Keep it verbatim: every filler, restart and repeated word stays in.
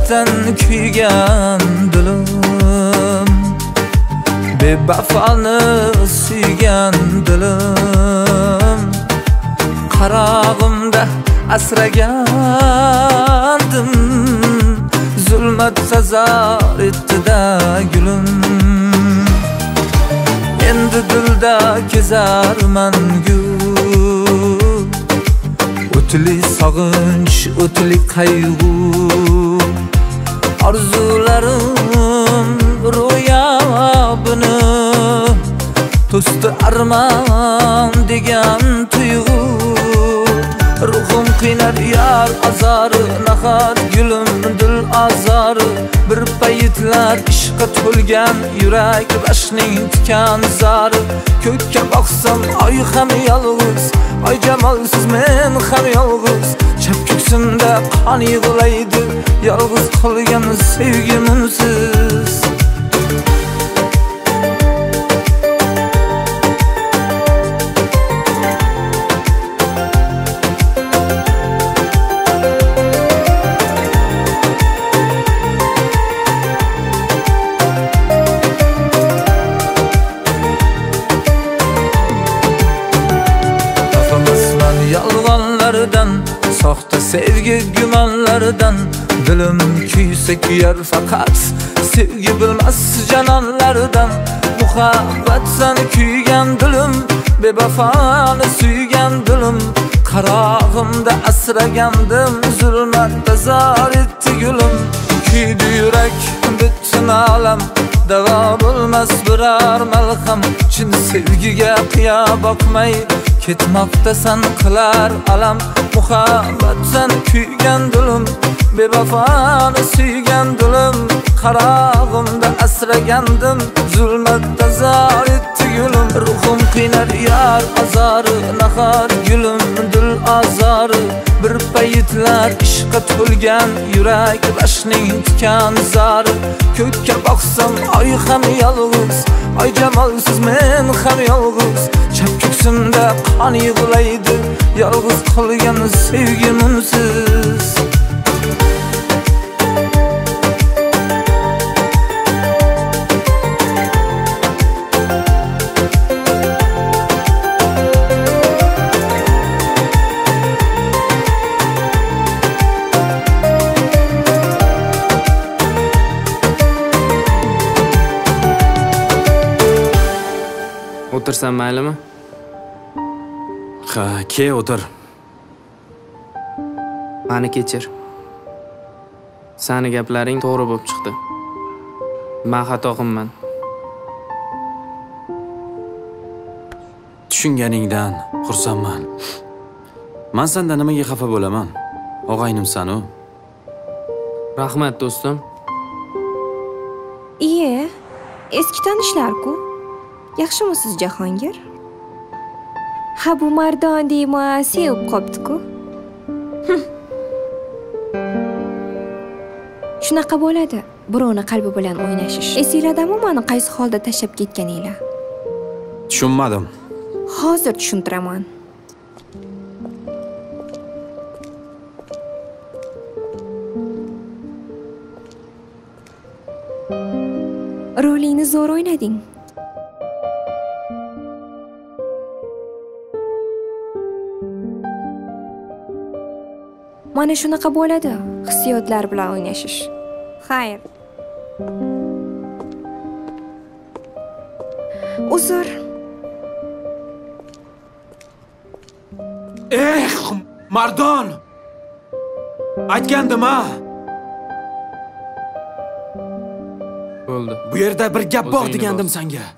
muhabbatdan kuygan dilim, bevafoni suygan dilim, qarog'imda asragandim, zulmat sazar etdi-da gulim. Endi dilda kezarman gul, o'tli sog'inch, o'tli qayg'u, orzularim ro'yobini to'sdi armon degan tuyg'u. Ruhum qiynar yar azori, nahot gulim dil azori. Bir paytlar ishqa to'lgan yurak rashning tikan zari. Ko'kka boqsam oy ham yolg'iz, oy jamolsiz men ham yolg'iz. Chap ko'ksimda qon yig'laydi, yolg'iz qolgan sevgimsiz. Yolg'onlardan, soxta sevgi gumonlardan, dilim kuysa kuyar faqat sevgi bilmas janonlardan. Muhabbatdan kuygan dilim, bevafoni suygan dilim, qarog'imda asragandim, zulmatda zor etdi gulim. Kuydi yurak bütün olam, davo bo'lmas biror malham. Chin sevgiga qiya boqmay ketmoqdasan qilar alam. Muhabbatdan kuygan dilim, bevafoni suygan dilim, qarog'imda asragandim, zulmatda zor etdi gulim. Ruhim qiynar yar azori, nahot gulim dil azori. Bir paytlar ishqa to'lgan yurak rashning tikan zari. Ko'kka boqsam oy ham yolg'iz, oy jamolsiz men ham yolg'iz. Chap ko'ksimda qon yig'laydi, yolg'iz qolgan sevgimsiz. O'tirsam maylimi? Ha, ke o'tir. Mani kechir. Sani gaplaring to'g'ri bo'lib chiqdi. Men xato qilman. Tushunganingdan xursandman. Men sendan nimaga xafa bo'laman? Og'aynimsan-u. Rahmat do'stim. Iye, eski tanishlar-ku. Yaxshimisiz Jahongir? Ha, bu Mardon deyma sevib qopdi-ku. Shunaqa bo'ladi. Birovni qalbi bilan o'ynashish. Esinglardami meni qaysi holda tashlab ketganinglar? Tushunmadim. Hozir tushuntiraman. Rolingni zo'r o'ynading. Mana shunaqa bo'ladi, hissiyotlar bilan o'ynashish. Xayr. Uzr. Eh, Mardon! Aytgandim-a? Bo'ldi. Bu yerda bir gap bor degandim senga.